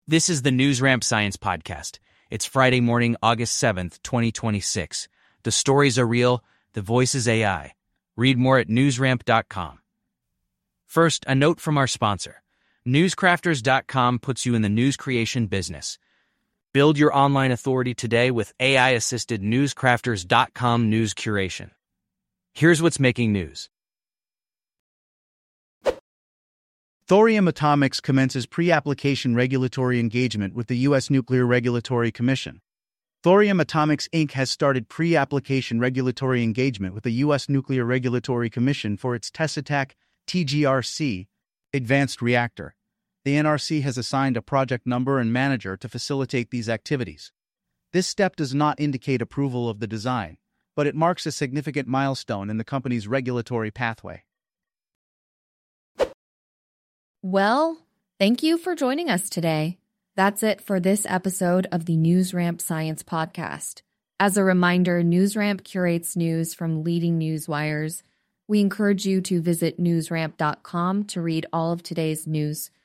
This is the NewsRamp Science Podcast. It's Friday morning, August 7th, 2026. The stories are real, the voice is AI. Read more at newsramp.com. First, a note from our sponsor. Newscrafters.com puts you in the news creation business. Build your online authority today with AI-assisted Newscrafters.com news curation. Here's what's making news. Thorium Atomics commences pre-application regulatory engagement with the U.S. Nuclear Regulatory Commission. Thorium Atomics Inc. has started pre-application regulatory engagement with the U.S. Nuclear Regulatory Commission for its TESSATAC TGRC advanced reactor. The NRC has assigned a project number and manager to facilitate these activities. This step does not indicate approval of the design, but it marks a significant milestone in the company's regulatory pathway. Well, thank you for joining us today. That's it for this episode of the NewsRamp Science Podcast. As a reminder, NewsRamp curates news from leading news wires. We encourage you to visit newsramp.com to read all of today's news.